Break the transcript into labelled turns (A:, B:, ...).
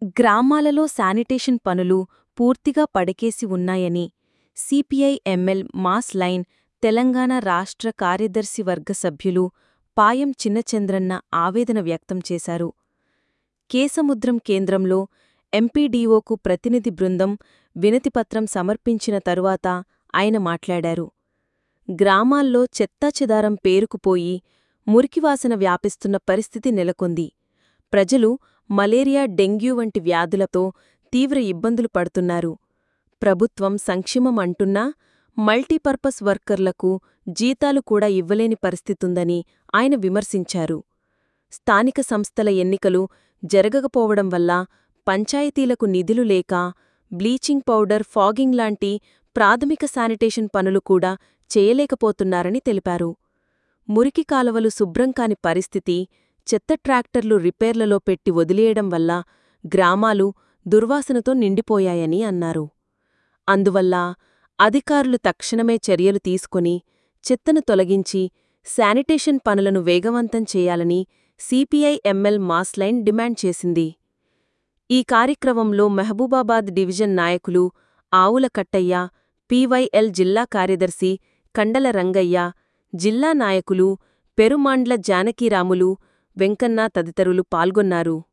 A: గ్రామాలలో శానిటేషన్ పనులు పూర్తిగా పడకేసి ఉన్నాయని CPI ML mass line Telangana రాష్ట్ర కార్యదర్శి వర్గ సభ్యులు పాయం చిన్నచంద్రన్న ఆవేదన వ్యక్తం చేశారు. కేసముద్రం కేంద్రంలో ఎంపీడీఓకు ప్రతినిధి బృందం వినతిపత్రం సమర్పించిన తరువాత ఆయన మాట్లాడారు. గ్రామాల్లో చెత్తాచెదారం పేరుకుపోయి మురికివాసన వ్యాపిస్తున్న పరిస్థితి నెలకొంది. ప్రజలు మలేరియా, డెంగ్యూ వంటి వ్యాధులతో తీవ్ర ఇబ్బందులు పడుతున్నారు. ప్రభుత్వం సంక్షేమం అంటున్నా మల్టీపర్పస్ వర్కర్లకు జీతాలు కూడా ఇవ్వలేని పరిస్థితుందని ఆయన విమర్శించారు. స్థానిక సంస్థల ఎన్నికలు జరగకపోవడం వల్ల పంచాయతీలకు నిధులు లేక బ్లీచింగ్ పౌడర్, ఫాగింగ్ లాంటి ప్రాథమిక శానిటేషన్ పనులు కూడా చేయలేకపోతున్నారని తెలిపారు. మురికి కాలువలు శుభ్రం కాని పరిస్థితి, చెత్త ట్రాక్టర్లు రిపేర్లలో పెట్టి వదిలేయడం వల్ల గ్రామాలు దుర్వాసనతో నిండిపోయాయని అన్నారు. అందువల్ల అధికారులు తక్షణమే చర్యలు తీసుకొని చెత్తను తొలగించి శానిటేషన్ పనులను వేగవంతం చేయాలని CPI ML mass line demand చేసింది. ఈ కార్యక్రమంలో మహబూబాబాద్ డివిజన్ నాయకులు ఆవుల కట్టయ్య, పివైఎల్ జిల్లా కార్యదర్శి కండల రంగయ్య, జిల్లా నాయకులు పెరుమాండ్ల జానకీరాములు, వెంకన్న తదితరులు పాల్గొన్నారు.